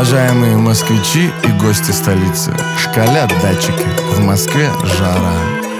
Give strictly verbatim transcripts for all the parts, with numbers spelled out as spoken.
Уважаемые москвичи и гости столицы, шкалят датчики, в Москве жара.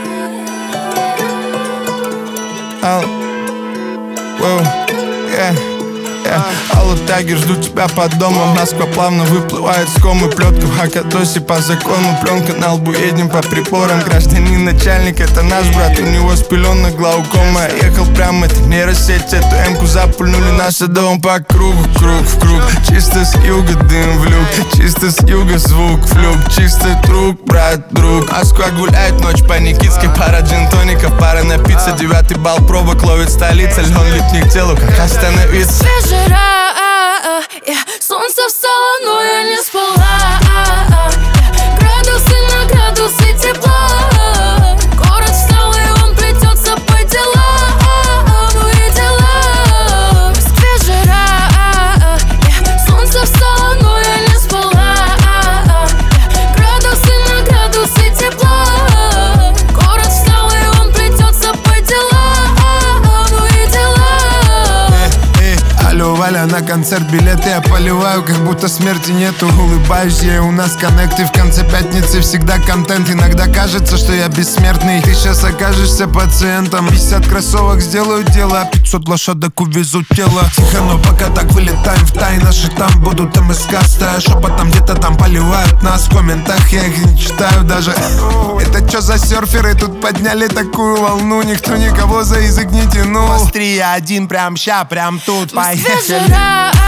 Ал... Воу, yeah. Алло, тагер, жду тебя под домом. Москва плавно выплывает с комы. Плетка в Хакатосе по закону. Пленка на лбу, едем по приборам. Гражданин начальник, это наш брат. У него спилёнок глаукома. Ехал прямо, это нейросеть. Эту эмку запульнули наш дом по кругу, круг в круг. Чисто с юга дым в люк, чисто с юга звук в люк. Чистый друг, брат, друг. Москва гуляет ночь по Никитской. Пара джин-тоников, пара напиться. Девятый балл пробок ловит столица. Льон липнет к телу, как остановиться. Жара, yeah. Солнце встало, но я не спала. Градусы на градусы тепла. Город встал, и он плетется по делам. Ну и дела. В Москве жара, yeah. Солнце встало, но я не спала. Градусы на градусы тепла. Город встал, и он плетется по делам. Ну и дела. Алло, Валя, на концерт билеты я поливаю, как будто смерти нету. Улыбаюсь я, у нас коннект, и в конце пятницы всегда контент. Иногда кажется, что я бессмертный. Ты сейчас окажешься пациентом. пятьдесят кроссовок сделают дело, пятьсот лошадок увезут тело. Тихо, но пока так вылетаем в тай. Наши там будут МСК, стоя шепотом, где-то там поливают нас. В комментах я их не читаю даже. Это чё за серферы тут подняли такую волну? Никто никого за язык не тянул. Три, один, прям ща, прям тут. В Москве жара,